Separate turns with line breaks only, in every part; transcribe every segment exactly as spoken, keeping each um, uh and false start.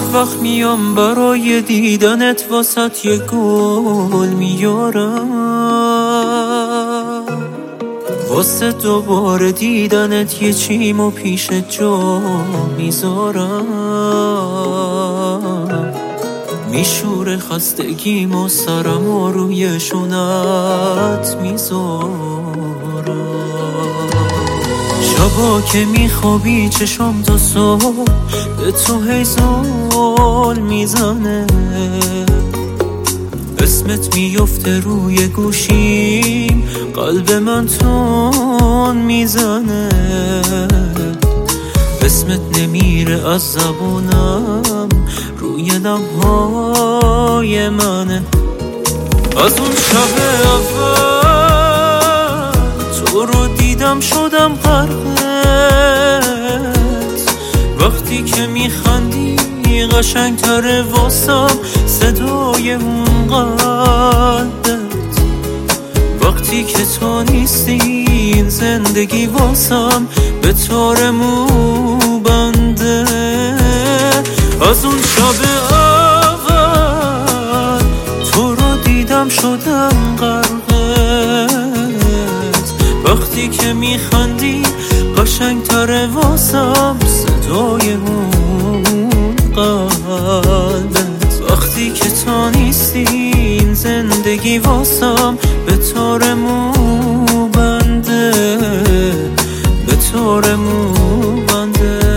وقت میام برای دیدنت واسط یه گل میارم، واسه دوباره دیدنت یه چیمو پیش جا میذارم. میشور خستگیم و سرم و روی شونت میذارم. شبا که میخوابی چشم تا صبح به تو هی زل میزنه، اسمت میفته روی گوشیم، قلب من تون میزنه. اسمت نمیره از زبونم، روی لبهای منه. از اون شب اول تو رو دیدم شدم غرقت، وقتی که میخندی قشنگتره واسم صدای اون قلبت. وقتی که تو نیستی این زندگی واسم به طور مو بنده. از اون شب اول تو رو دیدم شدم غرقت، وقتی که میخندی قشنگتره واسم صدای اون قلبت. وقتی که تو نیستی این زندگی واسم به طور مو بنده، به طور مو بنده.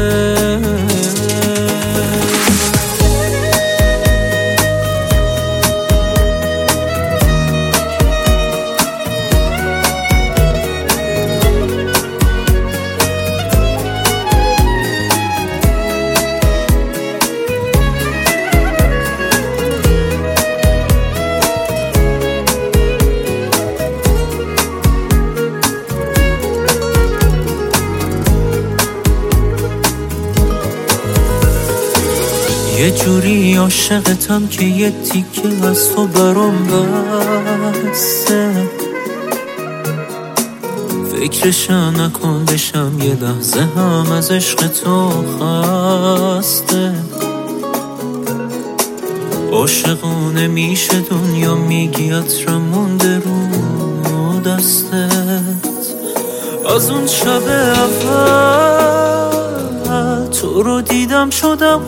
یه جوری عاشقتم که یه تیکه از تو برام بسته، فکرشم نکن بشم یه لحظه هم از عشق تو خسته. عاشقونه میشه دنیا میگی عطرم مونده رو دستت. از اون شب اول تو رو دیدم شدم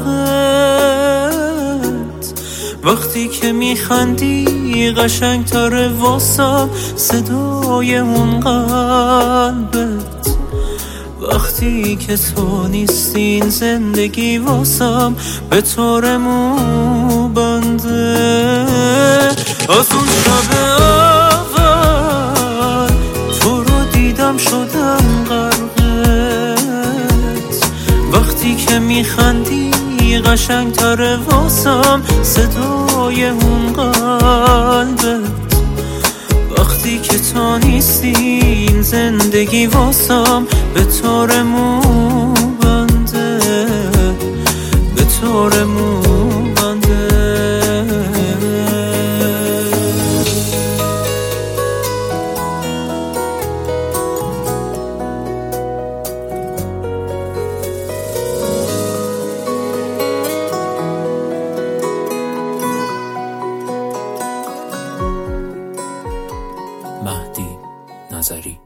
غرقت، وقتی که میخندی قشنگتره واسم صدای اون قلبت. وقتی که تو نیستی این زندگی واسم به طور مو بنده. از اون شب اول تو رو دیدم شدم غرقت، وقتی که میخندی قشنگتره واسم صدای اون قلبت. وقتی که تو نیستی این زندگی واسم به طور مو بنده، به طور مو بنده.
مهدی نظری.